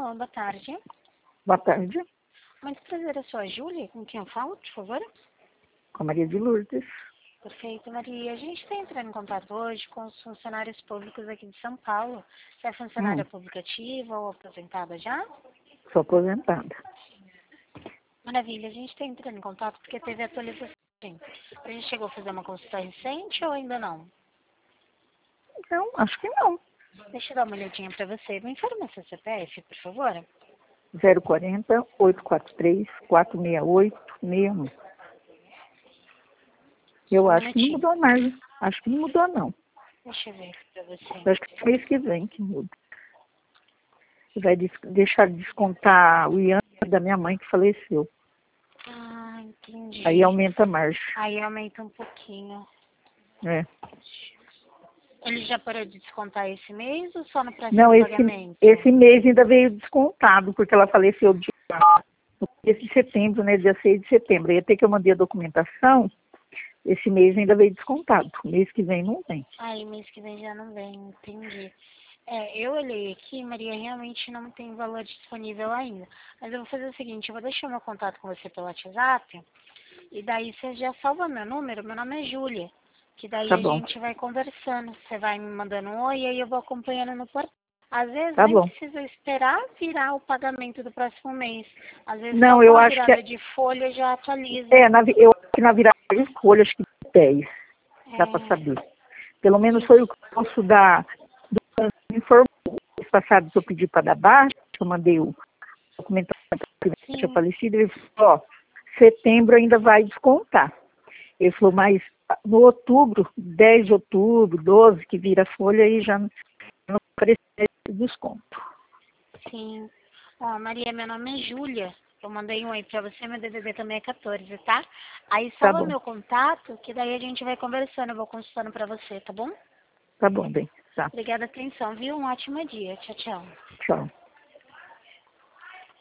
Alô, boa tarde. Boa tarde, Muito prazer, eu sou a Júlia. Com quem eu falo, por favor? com a Maria de Lourdes. Perfeito, Maria. A gente está entrando em contato hoje com os funcionários públicos aqui de São Paulo. Você é funcionária pública ativa ou aposentada já? Sou aposentada. Maravilha, a gente está entrando em contato porque teve atualização. A gente chegou a fazer uma consulta recente ou ainda não? Então, acho que não. Deixa eu dar uma olhadinha para você. Me informa seu CPF, por favor. 040 843 468 61. Eu Um acho que não minutinho. mudou mais. Acho que não mudou, não. Deixa eu ver para você. Eu acho que é mês que vem que muda. E vai deixar de descontar o IAN da minha mãe que faleceu. Ah, entendi. Aí aumenta a margem. Aí aumenta um pouquinho. É. Ele já parou de descontar esse mês ou só no próximo Não, pagamento? esse mês ainda veio descontado, porque ela faleceu no mês de setembro, né? Dia 6 de setembro. Aí até que eu mandei a documentação, esse mês ainda veio descontado. Mês que vem não vem. Aí mês que vem já não vem, entendi. Eu olhei aqui, Maria, realmente não tem valor disponível ainda. Mas eu vou fazer o seguinte, eu vou deixar meu contato com você pelo WhatsApp, e daí você já salva meu número, meu nome é Júlia. Que daí Tá a bom. gente vai conversando. Você vai me mandando um oi e aí eu vou acompanhando no portal. Às vezes Tá nem bom. precisa esperar virar o pagamento do próximo mês. Às vezes só Não, com eu a acho que virada de folha já atualiza. eu acho que na virada de folha, acho que 10. Dá para É, saber. Pelo menos foi o isso. que o moço da me informou. Mês passado eu pedi para dar baixa, eu mandei o documentação que tinha Sim, falecido, ele falou, ó, setembro ainda vai descontar. Ele falou, mas no outubro, 10 de outubro, 12, que vira folha, aí já não apareceu esse desconto. sim. Ó, Maria, meu nome é Júlia. Eu mandei um oi pra você, meu DDD também é 14, tá? Aí Tá salva bom, meu contato, que daí a gente vai conversando, eu vou consultando pra você, tá bom? tá bom, bem, tá, Obrigada pela atenção, viu? Um ótimo dia. Tchau, tchau. tchau.